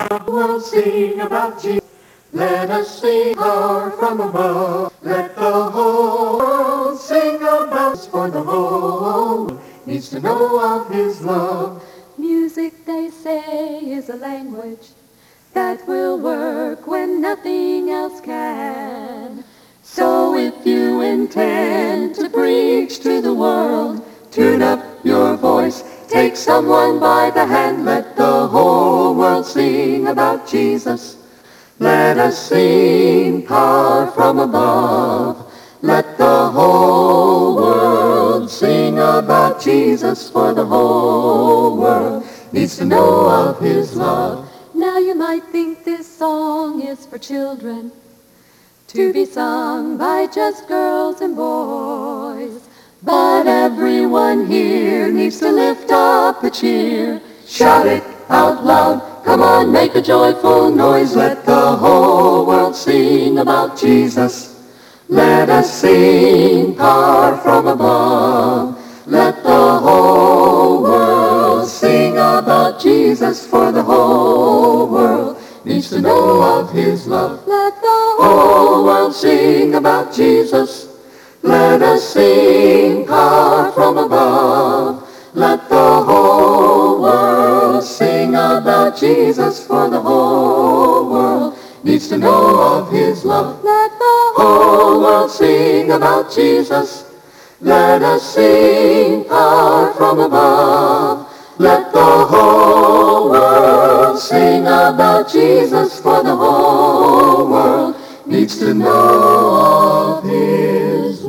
We'll sing about Jesus. Let us sing power from above. Let the whole world sing about us, for the whole world needs to know of his love. Music, they say, is a language that will work when nothing else can. So if you intend to preach to the world, tune up your voice, take someone by the hand, let the whole world sing about Jesus. Let us sing power from above. Let the whole world sing about Jesus, for the whole world needs to know of his love. Now you might think this song is for children, to be sung by just girls and boys. But everyone here needs to lift up a cheer. Shout it out loud. Come on, make a joyful noise. Let the whole world sing about Jesus. Let us sing power from above. Let the whole world sing about Jesus, for the whole world needs to know of his love. Let the whole world sing about Jesus. Let us sing power from above. Let the whole world sing about Jesus, for the whole world needs to know of his love. Let the whole world sing about Jesus. Let us sing power from above. Let the whole world sing about Jesus, for the whole world needs to know of his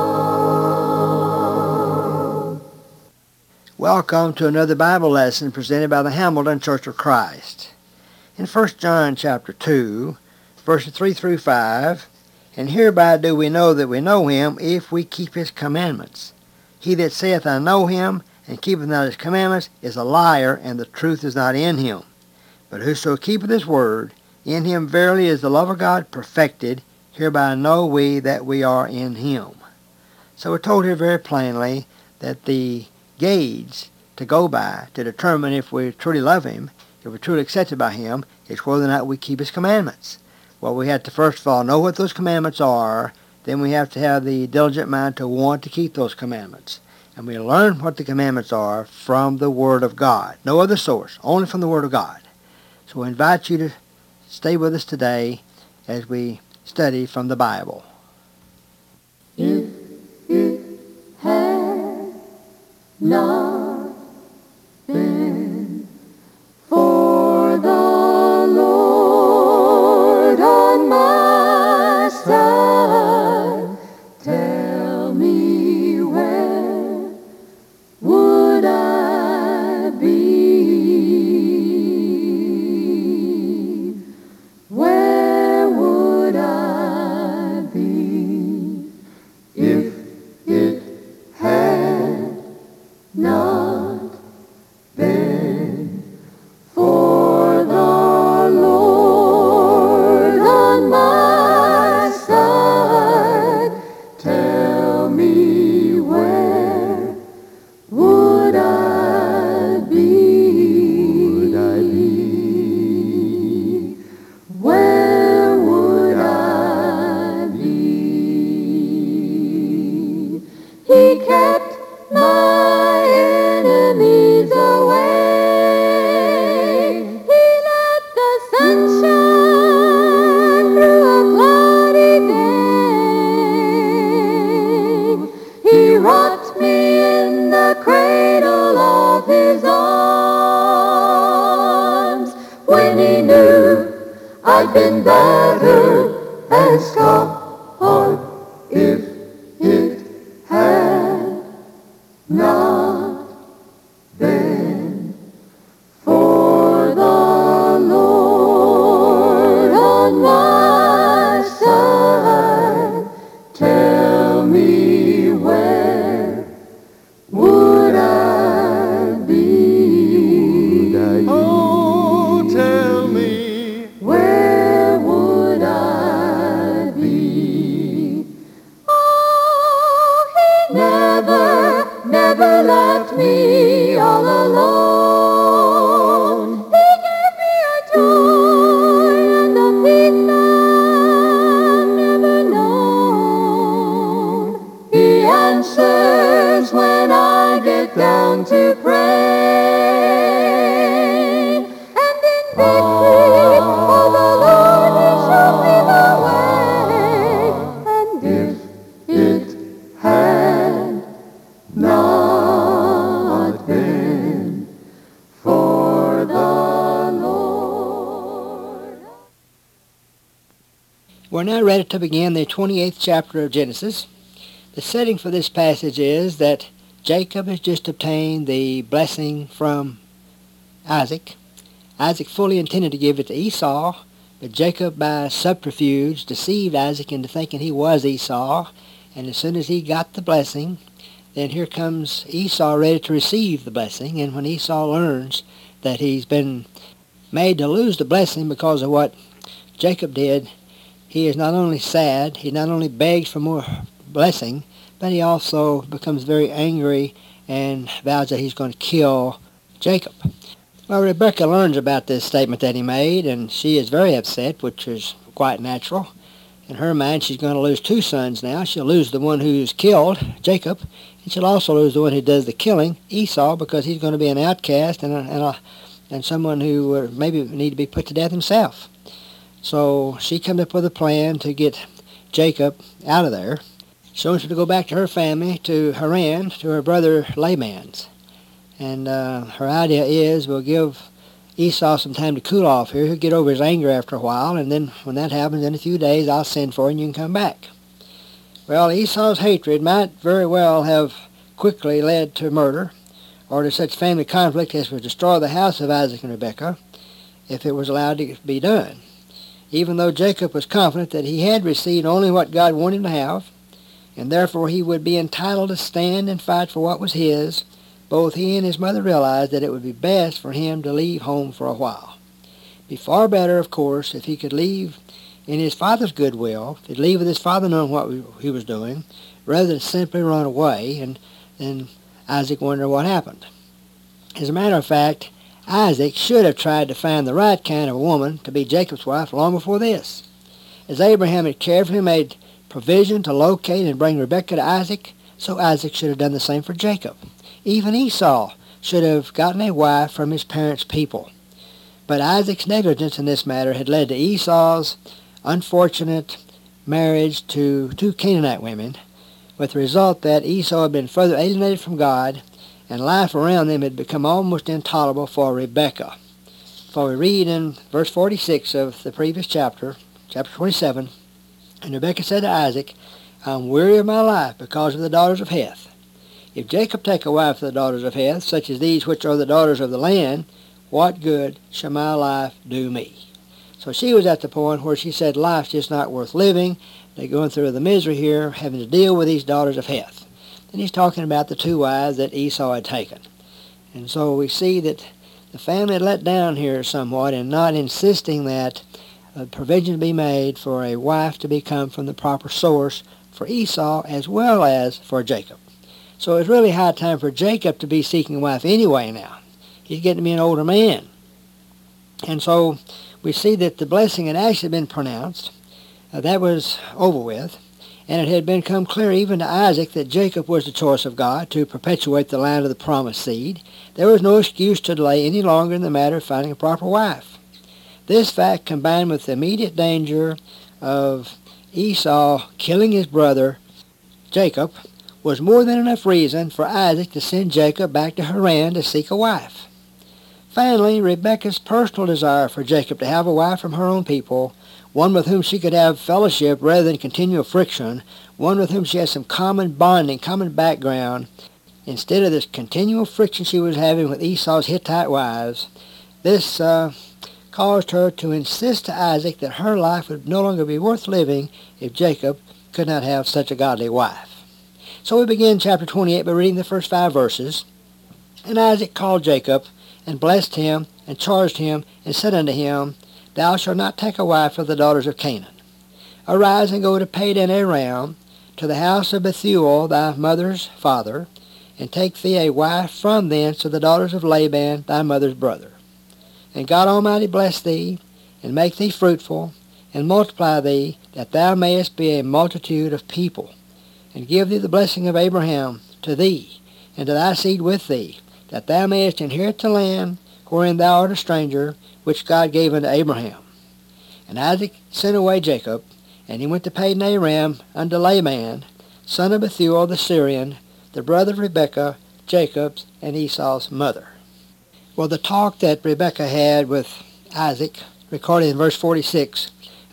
love. Welcome to another Bible lesson presented by the Hamilton Church of Christ. In 1 John chapter 2, verses 3 through 5, and hereby do we know that we know him, if we keep his commandments. He that saith, I know him, and keepeth not his commandments, is a liar, and the truth is not in him. But whoso keepeth his word, in him verily is the love of God perfected. Hereby know we that we are in him. So we're told here very plainly that the gauge to go by to determine if we truly love him, if we're truly accepted by him, is whether or not we keep his commandments. Well, we have to first of all know what those commandments are. Then we have to have the diligent mind to want to keep those commandments. And we learn what the commandments are from the Word of God. No other source, only from the Word of God. So we invite you to stay with us today as we study from the Bible. If it had not been for the Lord on my side, tell me where would I be? Where would I be if it had not been for the Lord on my side? Tell me where would I be? Where would I be? He kept my enemies away. He let the sun shine through a cloudy day. He rocked me in the cradle of his arms when he knew I'd been battered and scarred. If it had not been for the Lord on my side, tell me where would I be? Oh, tell me where would I be We're now ready to begin the 28th chapter of Genesis. The setting for this passage is that Jacob has just obtained the blessing from Isaac. Isaac fully intended to give it to Esau, but Jacob, by subterfuge, deceived Isaac into thinking he was Esau, and as soon as he got the blessing, then here comes Esau ready to receive the blessing, and when Esau learns that he's been made to lose the blessing because of what Jacob did, he is not only sad, he not only begs for more blessing, but he also becomes very angry and vows that he's going to kill Jacob. Well, Rebekah learns about this statement that he made, and she is very upset, which is quite natural. In her mind, she's going to lose two sons now. She'll lose the one who's killed, Jacob, and she'll also lose the one who does the killing, Esau, because he's going to be an outcast and someone who would maybe need to be put to death himself. So she comes up with a plan to get Jacob out of there. She wants him to go back to her family, to Haran, to her brother Laban's. And her idea is we'll give Esau some time to cool off here. He'll get over his anger after a while, and then when that happens, in a few days, I'll send for you and you can come back. Well, Esau's hatred might very well have quickly led to murder or to such family conflict as would destroy the house of Isaac and Rebekah if it was allowed to be done. Even though Jacob was confident that he had received only what God wanted him to have, and therefore he would be entitled to stand and fight for what was his, both he and his mother realized that it would be best for him to leave home for a while. It'd be far better, of course, if he could leave in his father's goodwill, if he'd leave with his father knowing what he was doing, rather than simply run away and then Isaac wondered what happened. As a matter of fact, Isaac should have tried to find the right kind of a woman to be Jacob's wife long before this. As Abraham had carefully made provision to locate and bring Rebekah to Isaac, so Isaac should have done the same for Jacob. Even Esau should have gotten a wife from his parents' people. But Isaac's negligence in this matter had led to Esau's unfortunate marriage to two Canaanite women, with the result that Esau had been further alienated from God, and life around them had become almost intolerable for Rebekah. For we read in verse 46 of the previous chapter, chapter 27, and Rebekah said to Isaac, I'm weary of my life because of the daughters of Heth. If Jacob take a wife of the daughters of Heth, such as these which are the daughters of the land, what good shall my life do me? So she was at the point where she said life's just not worth living. They're going through the misery here, having to deal with these daughters of Heth. And he's talking about the two wives that Esau had taken. And so we see that the family had let down here somewhat in not insisting that provision be made for a wife to become from the proper source for Esau as well as for Jacob. So it's really high time for Jacob to be seeking a wife anyway now. He's getting to be an older man. And so we see that the blessing had actually been pronounced. That was over with. And it had become clear even to Isaac that Jacob was the choice of God to perpetuate the line of the promised seed. There was no excuse to delay any longer in the matter of finding a proper wife. This fact, combined with the immediate danger of Esau killing his brother Jacob, was more than enough reason for Isaac to send Jacob back to Haran to seek a wife. Finally, Rebekah's personal desire for Jacob to have a wife from her own people, one with whom she could have fellowship rather than continual friction, one with whom she had some common bonding, common background, instead of this continual friction she was having with Esau's Hittite wives, this caused her to insist to Isaac that her life would no longer be worth living if Jacob could not have such a godly wife. So we begin chapter 28 by reading the first 5 verses. And Isaac called Jacob, and blessed him, and charged him, and said unto him, Thou shalt not take a wife of the daughters of Canaan. Arise and go to Padan Aram, to the house of Bethuel thy mother's father, and take thee a wife from thence of the daughters of Laban thy mother's brother. And God Almighty bless thee, and make thee fruitful, and multiply thee, that thou mayest be a multitude of people, and give thee the blessing of Abraham to thee, and to thy seed with thee, that thou mayest inherit the land wherein thou art a stranger, which God gave unto Abraham. And Isaac sent away Jacob, and he went to Padan Aram unto Laban, son of Bethuel the Syrian, the brother of Rebekah, Jacob's and Esau's mother. Well, the talk that Rebekah had with Isaac, recorded in verse 46,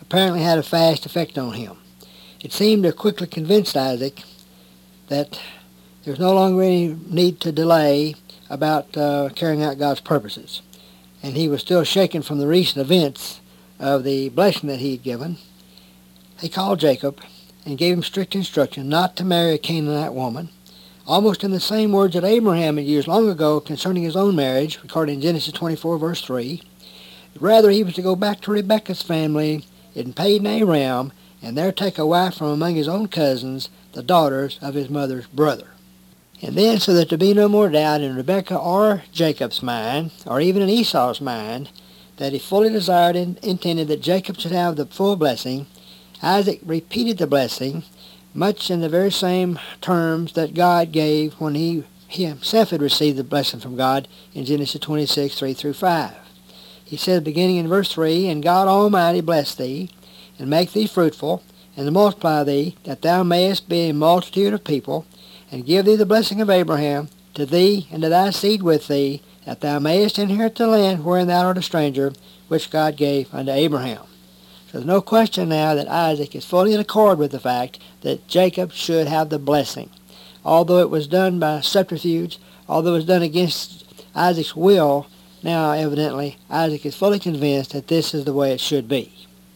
apparently had a fast effect on him. It seemed to quickly convince Isaac that there was no longer any need to delay about carrying out God's purposes. And he was still shaken from the recent events of the blessing that he had given. He called Jacob and gave him strict instruction not to marry a Canaanite woman, almost in the same words that Abraham had used long ago concerning his own marriage, recorded in Genesis 24, verse 3. Rather, he was to go back to Rebekah's family in Padan Aram, and there take a wife from among his own cousins, the daughters of his mother's brother. And then, so that there be no more doubt in Rebekah or Jacob's mind, or even in Esau's mind, that he fully desired and intended that Jacob should have the full blessing, Isaac repeated the blessing, much in the very same terms that God gave when he himself had received the blessing from God in Genesis 26, 3 through 5. He said, beginning in verse 3, And God Almighty bless thee, and make thee fruitful, and multiply thee, that thou mayest be a multitude of people, and give thee the blessing of Abraham, to thee and to thy seed with thee, that thou mayest inherit the land wherein thou art a stranger, which God gave unto Abraham. So there's no question now that Isaac is fully in accord with the fact that Jacob should have the blessing. Although it was done by subterfuge, although it was done against Isaac's will, now evidently Isaac is fully convinced that this is the way it should be.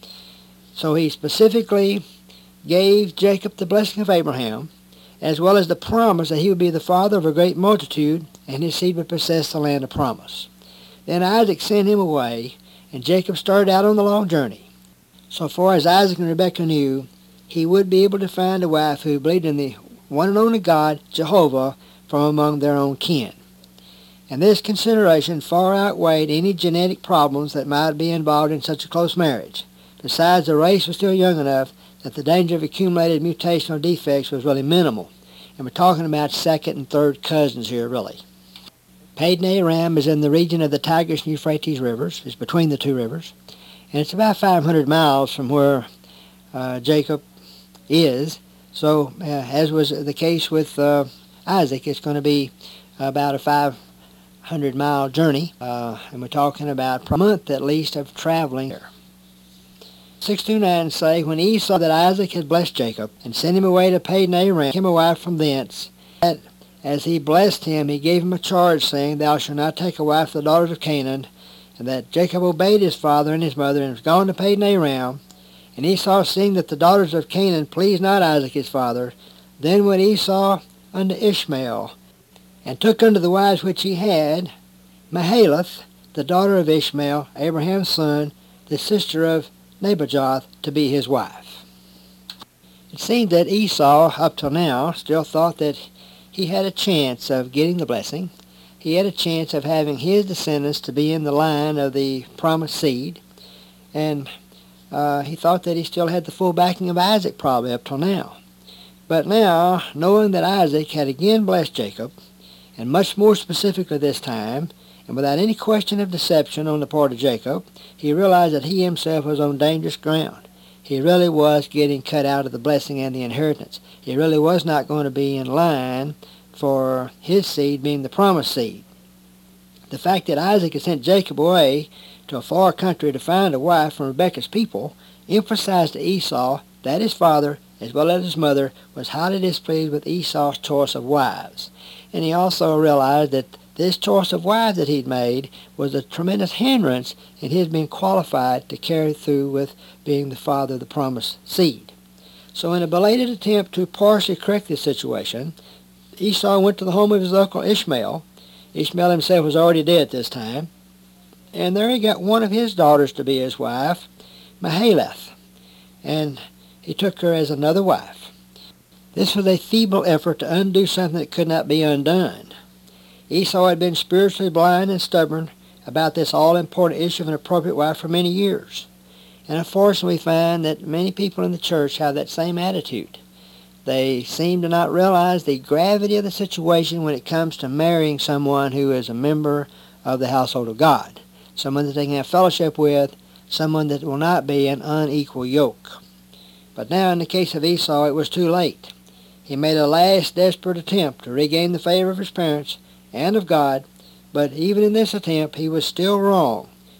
So he specifically gave Jacob the blessing of Abraham, as well as the promise that he would be the father of a great multitude, and his seed would possess the land of promise. Then Isaac sent him away, and Jacob started out on the long journey. So far as Isaac and Rebekah knew, he would be able to find a wife who believed in the one and only God, Jehovah, from among their own kin. And this consideration far outweighed any genetic problems that might be involved in such a close marriage. Besides, the race was still young enough that the danger of accumulated mutational defects was really minimal. And we're talking about second and third cousins here, really. Padan Aram is in the region of the Tigris and Euphrates rivers. It's between the two rivers. And it's about 500 miles from where Jacob is. So, as was the case with Isaac, it's going to be about a 500-mile journey. And we're talking about a month at least of traveling there. 6:29 say, When Esau saw that Isaac had blessed Jacob, and sent him away to Padan Aram, him a wife from thence, that as he blessed him, he gave him a charge, saying, Thou shalt not take a wife of the daughters of Canaan. And that Jacob obeyed his father and his mother, and was gone to Padan Aram. And Esau, seeing that the daughters of Canaan pleased not Isaac his father, then went Esau unto Ishmael, and took unto the wives which he had Mahalath, the daughter of Ishmael, Abraham's son, the sister of Nebajoth, to be his wife. It seemed that Esau, up till now, still thought that he had a chance of getting the blessing. He had a chance of having his descendants to be in the line of the promised seed. And he thought that he still had the full backing of Isaac probably up till now. But now, knowing that Isaac had again blessed Jacob, and much more specifically this time, and without any question of deception on the part of Jacob, he realized that he himself was on dangerous ground. He really was getting cut out of the blessing and the inheritance. He really was not going to be in line for his seed being the promised seed. The fact that Isaac had sent Jacob away to a far country to find a wife from Rebekah's people emphasized to Esau that his father, as well as his mother, was highly displeased with Esau's choice of wives. And he also realized that this choice of wives that he'd made was a tremendous hindrance in his being qualified to carry through with being the father of the promised seed. So in a belated attempt to partially correct this situation, Esau went to the home of his uncle Ishmael. Ishmael himself was already dead at this time. And there he got one of his daughters to be his wife, Mahalath. And he took her as another wife. This was a feeble effort to undo something that could not be undone. Esau had been spiritually blind and stubborn about this all-important issue of an appropriate wife for many years. And unfortunately, we find that many people in the church have that same attitude. They seem to not realize the gravity of the situation when it comes to marrying someone who is a member of the household of God, someone that they can have fellowship with, someone that will not be an unequal yoke. But now, in the case of Esau, it was too late. He made a last desperate attempt to regain the favor of his parents and of God, but even in this attempt he was still wrong,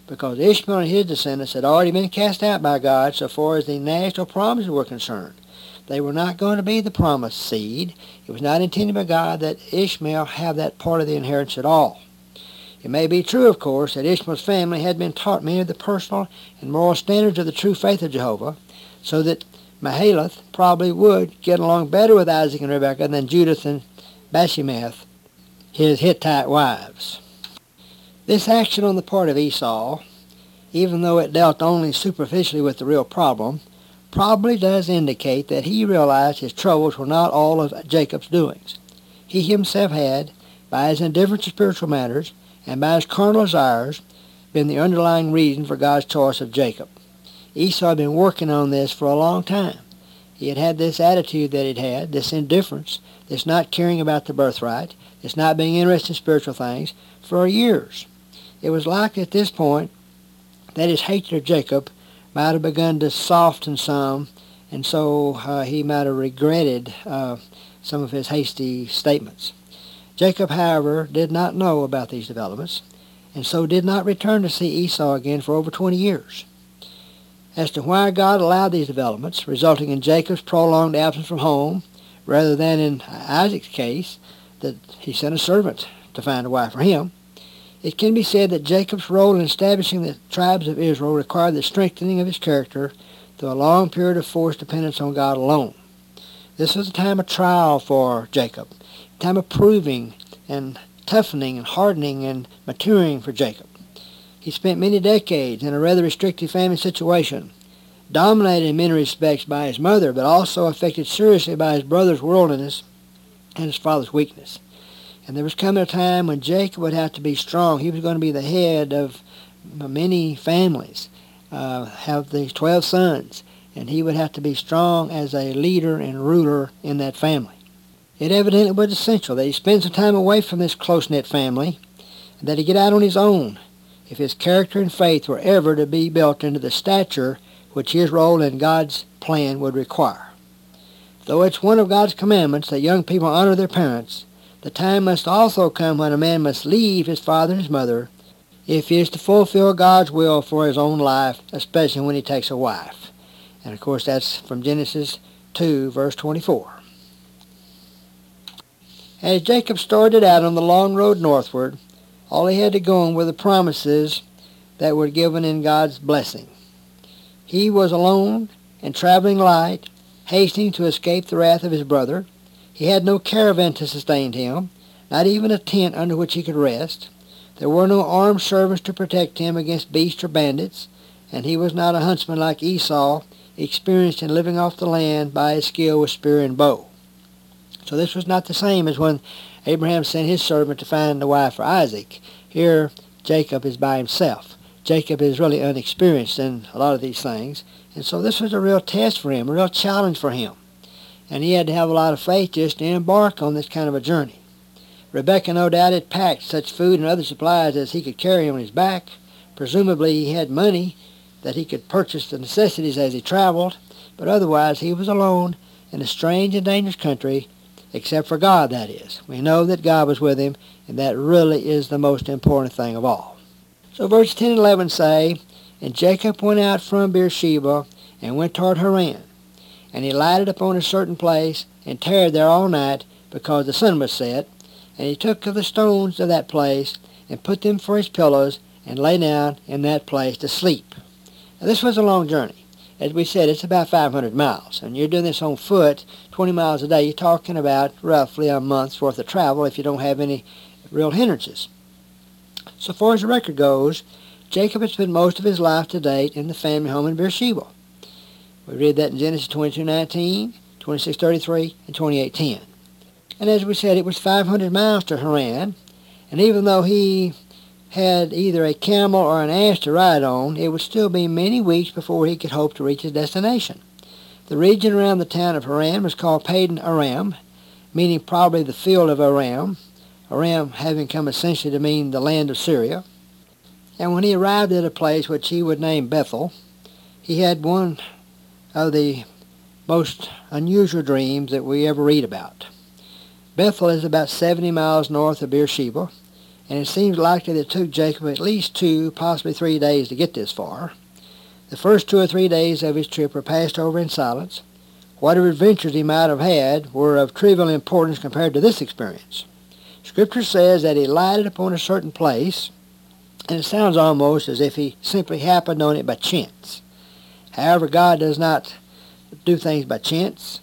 because Ishmael and his descendants had already been cast out by God so far as the national promises were concerned. They were not going to be the promised seed. It was not intended by God that Ishmael have that part of the inheritance at all. It may be true, of course, that Ishmael's family had been taught many of the personal and moral standards of the true faith of Jehovah, so that Mahalath probably would get along better with Isaac and Rebekah than Judith and Bashemath, his Hittite wives. This action on the part of Esau, even though it dealt only superficially with the real problem, probably does indicate that he realized his troubles were not all of Jacob's doings. He himself had, by his indifference to spiritual matters and by his carnal desires, been the underlying reason for God's choice of Jacob. Esau had been working on this for a long time. He had this attitude that he'd had, this indifference, this not caring about the birthright, this not being interested in spiritual things, for years. It was likely at this point that his hatred of Jacob might have begun to soften some, and so he might have regretted some of his hasty statements. Jacob, however, did not know about these developments, and so did not return to see Esau again for over 20 years. As to why God allowed these developments, resulting in Jacob's prolonged absence from home, rather than in Isaac's case, that he sent a servant to find a wife for him, it can be said that Jacob's role in establishing the tribes of Israel required the strengthening of his character through a long period of forced dependence on God alone. This was a time of trial for Jacob, a time of proving and toughening and hardening and maturing for Jacob. He spent many decades in a rather restrictive family situation, dominated in many respects by his mother, but also affected seriously by his brother's worldliness and his father's weakness. And there was coming a time when Jacob would have to be strong. He was going to be the head of many families, have these 12 sons, and he would have to be strong as a leader and ruler in that family. It evidently was essential that he spend some time away from this close-knit family, and that he get out on his own if his character and faith were ever to be built into the stature which his role in God's plan would require. Though it's one of God's commandments that young people honor their parents, the time must also come when a man must leave his father and his mother if he is to fulfill God's will for his own life, especially when he takes a wife. And of course that's from Genesis 2, verse 24. As Jacob started out on the long road northward, all he had to go on were the promises that were given in God's blessing. He was alone and traveling light, hastening to escape the wrath of his brother. He had no caravan to sustain him, not even a tent under which he could rest. There were no armed servants to protect him against beasts or bandits, and he was not a huntsman like Esau, experienced in living off the land by his skill with spear and bow. So this was not the same as when Abraham sent his servant to find a wife for Isaac. Here, Jacob is by himself. Jacob is really unexperienced in a lot of these things, and so this was a real test for him, a real challenge for him. And he had to have a lot of faith just to embark on this kind of a journey. Rebekah no doubt had packed such food and other supplies as he could carry on his back. Presumably he had money that he could purchase the necessities as he traveled, but otherwise he was alone in a strange and dangerous country, except for God, that is. We know that God was with him, and that really is the most important thing of all. So verses 10 and 11 say, And Jacob went out from Beersheba and went toward Haran. And he lighted upon a certain place, and tarried there all night, because the sun was set. And he took of the stones of that place, and put them for his pillows, and lay down in that place to sleep. Now this was a long journey. As we said, it's about 500 miles. And you're doing this on foot, 20 miles a day. You're talking about roughly a month's worth of travel if you don't have any real hindrances. So far as the record goes, Jacob had spent most of his life to date in the family home in Beersheba. We read that in Genesis 22:19, 26:33, and 28:10. And as we said, it was 500 miles to Haran, and even though he had either a camel or an ass to ride on, it would still be many weeks before he could hope to reach his destination. The region around the town of Haran was called Padan Aram, meaning probably the field of Aram, Aram having come essentially to mean the land of Syria. And when he arrived at a place which he would name Bethel, he had one of the most unusual dreams that we ever read about. Bethel is about 70 miles north of Beersheba, and it seems likely that it took Jacob at least 2, possibly 3 days to get this far. The first 2 or 3 days of his trip were passed over in silence. Whatever adventures he might have had were of trivial importance compared to this experience. Scripture says that he lighted upon a certain place, and it sounds almost as if he simply happened on it by chance. However, God does not do things by chance.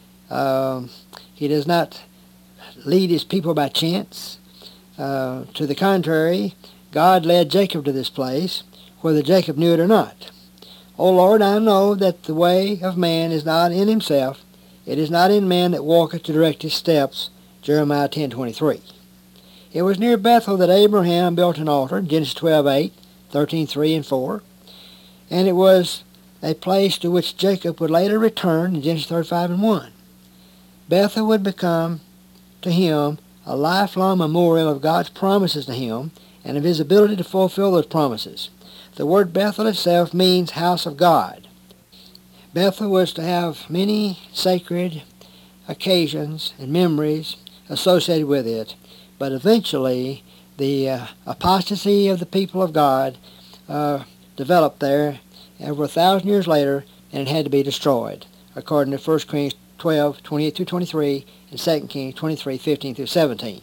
He does not lead his people by chance. To the contrary, God led Jacob to this place, whether Jacob knew it or not. O Lord, I know that the way of man is not in himself. It is not in man that walketh to direct his steps. Jeremiah 10:23. It was near Bethel that Abraham built an altar, Genesis 12:8, 13:3 and 4. And it was a place to which Jacob would later return in Genesis 35 and 1. Bethel would become to him a lifelong memorial of God's promises to him and of his ability to fulfill those promises. The word Bethel itself means house of God. Bethel was to have many sacred occasions and memories associated with it, but eventually the apostasy of the people of God developed there over 1,000 years later, and it had to be destroyed, according to 1 Kings 12:28-23 and 2 Kings 23:15-17.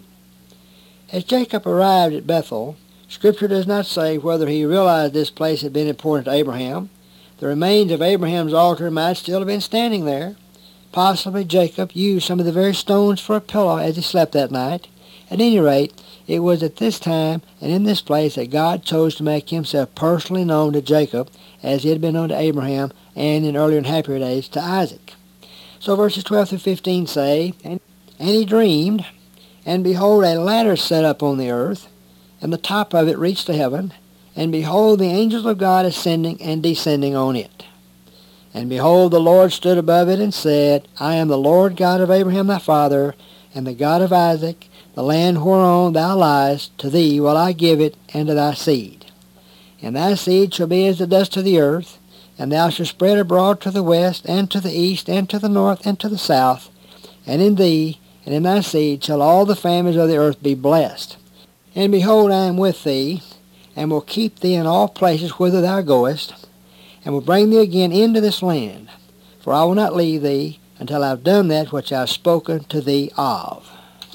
As Jacob arrived at Bethel, Scripture does not say whether he realized this place had been important to Abraham. The remains of Abraham's altar might still have been standing there. Possibly Jacob used some of the very stones for a pillow as he slept that night. At any rate, it was at this time and in this place that God chose to make himself personally known to Jacob as he had been known to Abraham and in earlier and happier days to Isaac. So verses 12-15 say, And he dreamed, and behold, a ladder set up on the earth, and the top of it reached to heaven, and behold, the angels of God ascending and descending on it. And behold, the Lord stood above it and said, I am the Lord God of Abraham thy father, and the God of Isaac. The land whereon thou liest, to thee will I give it, and to thy seed. And thy seed shall be as the dust of the earth, and thou shalt spread abroad to the west, and to the east, and to the north, and to the south. And in thee, and in thy seed, shall all the families of the earth be blessed. And behold, I am with thee, and will keep thee in all places whither thou goest, and will bring thee again into this land. For I will not leave thee until I have done that which I have spoken to thee of.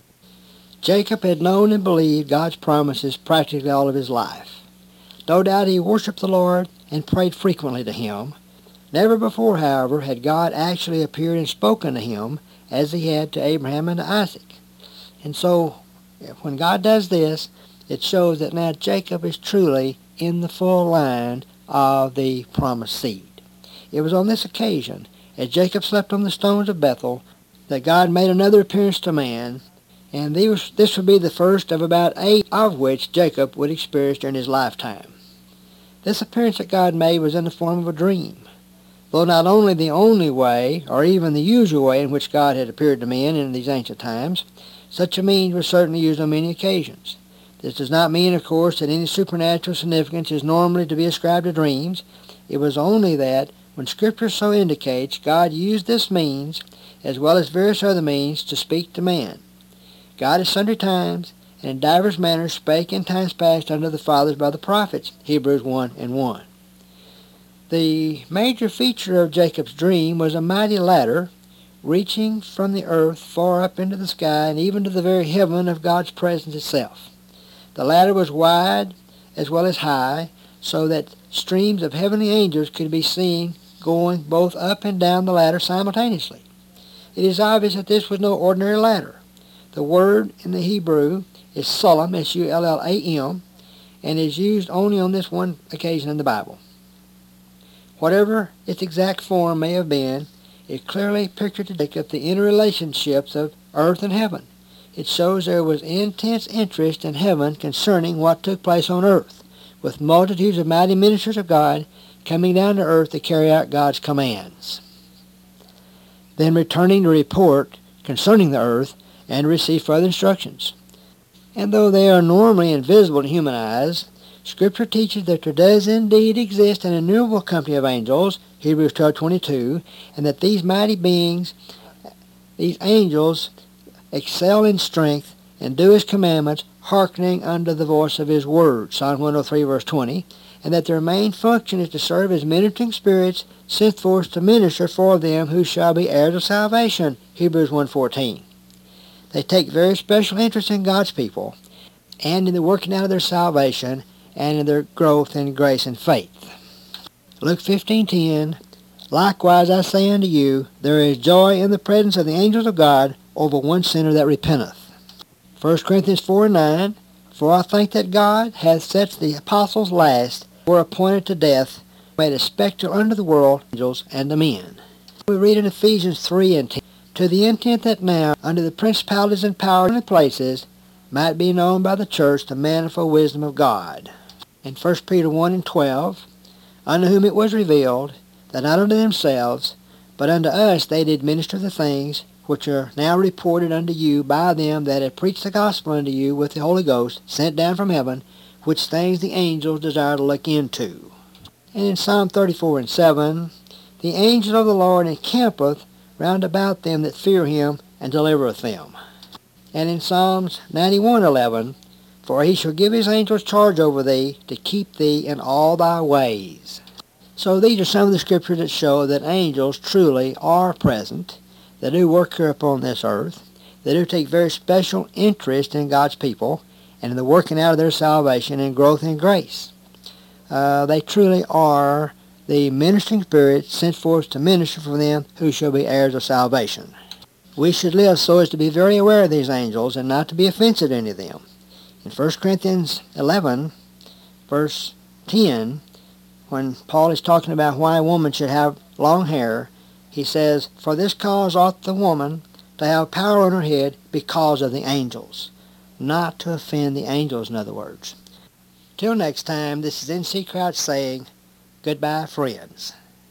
Jacob had known and believed God's promises practically all of his life. No doubt he worshiped the Lord and prayed frequently to him. Never before, however, had God actually appeared and spoken to him as he had to Abraham and to Isaac. And so, when God does this, it shows that now Jacob is truly in the full line of the promised seed. It was on this occasion, as Jacob slept on the stones of Bethel, that God made another appearance to man, and this would be the first of about 8 of which Jacob would experience during his lifetime. This appearance that God made was in the form of a dream. Though not only the only way, or even the usual way in which God had appeared to men in these ancient times, such a means was certainly used on many occasions. This does not mean, of course, that any supernatural significance is normally to be ascribed to dreams. It was only that, when Scripture so indicates, God used this means, as well as various other means, to speak to man. God at sundry times, and in divers manners, spake in times past unto the fathers by the prophets, Hebrews 1:1. The major feature of Jacob's dream was a mighty ladder, reaching from the earth far up into the sky and even to the very heaven of God's presence itself. The ladder was wide as well as high, so that streams of heavenly angels could be seen going both up and down the ladder simultaneously. It is obvious that this was no ordinary ladder. The word in the Hebrew is Sulam, S-U-L-L-A-M, and is used only on this one occasion in the Bible. Whatever its exact form may have been, it clearly pictured to Jacob the interrelationships of earth and heaven. It shows there was intense interest in heaven concerning what took place on earth, with multitudes of mighty ministers of God coming down to earth to carry out God's commands, then returning to report concerning the earth and receive further instructions. And though they are normally invisible to human eyes, Scripture teaches that there does indeed exist an innumerable company of angels, Hebrews 12:22, and that these mighty beings, these angels, excel in strength and do his commandments, hearkening unto the voice of his word, Psalm 103, verse 20, and that their main function is to serve as ministering spirits sent forth to minister for them who shall be heirs of salvation, Hebrews 1:14. They take very special interest in God's people and in the working out of their salvation and in their growth in grace and faith. Luke 15:10, Likewise I say unto you, there is joy in the presence of the angels of God over one sinner that repenteth. 1 Corinthians 4:9, For I think that God hath set the apostles last, were appointed to death, made a spectacle unto the world, angels and to men. We read in Ephesians 3:10, To the intent that now, unto the principalities and powers in the places, might be known by the church the manifold wisdom of God. In 1 Peter 1:12, Unto whom it was revealed, that not unto themselves, but unto us they did minister the things which are now reported unto you by them that have preached the gospel unto you with the Holy Ghost, sent down from heaven, which things the angels desire to look into. And in Psalm 34:7, The angel of the Lord encampeth round about them that fear him, and delivereth them. And in Psalms 91:11, For he shall give his angels charge over thee, to keep thee in all thy ways. So these are some of the scriptures that show that angels truly are present, that do work here upon this earth, that do take very special interest in God's people, and in the working out of their salvation and growth in grace. They truly are the ministering spirits sent forth to minister for them who shall be heirs of salvation. We should live so as to be very aware of these angels and not to be offensive to any of them. In 1 Corinthians 11, verse 10, when Paul is talking about why a woman should have long hair, he says, For this cause ought the woman to have power on her head because of the angels. Not to offend the angels, in other words. Till next time, this is N.C. Crouch saying, Goodbye, friends.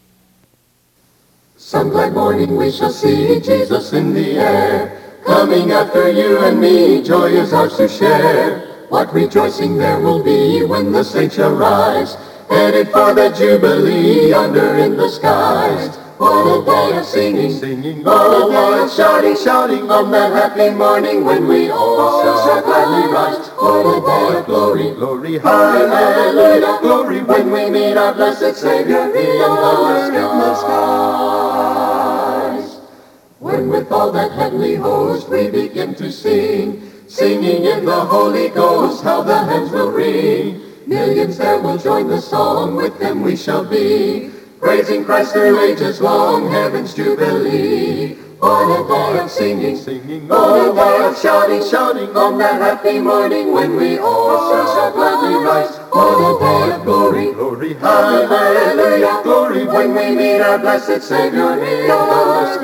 Some glad morning we shall see Jesus in the air, coming after you and me, joy is ours to share. What rejoicing there will be when the saints shall rise, headed for the Jubilee yonder in the skies. What a day of singing, what a day of shouting on that happy morning when we all shall gladly rise. What a day of glory, hallelujah, glory, when we meet our blessed Savior in the skies. When with all that heavenly host we begin to sing, singing in the Holy Ghost, how the hymns will ring. Millions there will join the song, with them we shall be, praising Christ through ages long, heaven's jubilee. What a day of singing, what a day of shouting on that happy morning when we all shall gladly rise. What a day of glory, hallelujah, glory, when we meet our blessed Savior in the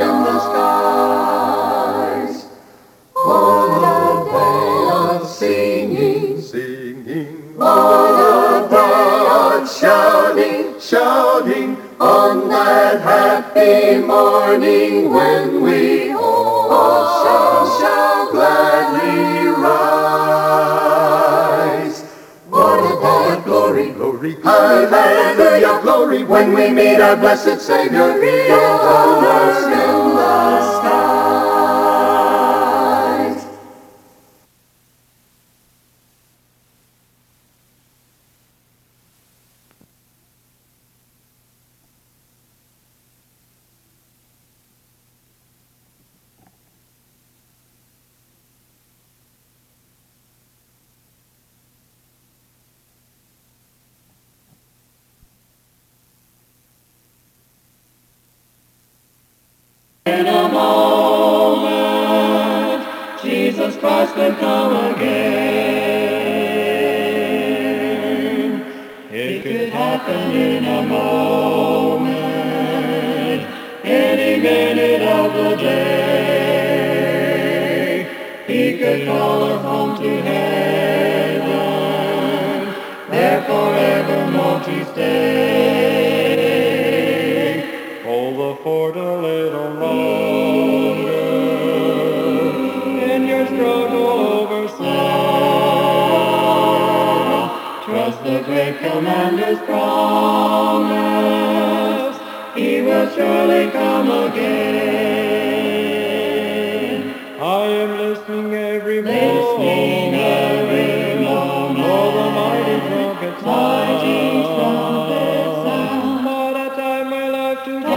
skies. What a day of singing, what a day of shouting on that happy morning when we all shall gladly rise. What a day of glory, hallelujah, glory, when we meet our blessed Savior in the skies. In a moment, Jesus Christ will come again. It could happen in a moment, any minute of the day. He could call us home to heaven, there forevermore to stay. Hold the fort a little longer in your struggle over sin. Trust the great Commander's promise, He will surely come again. I am listening every we're listening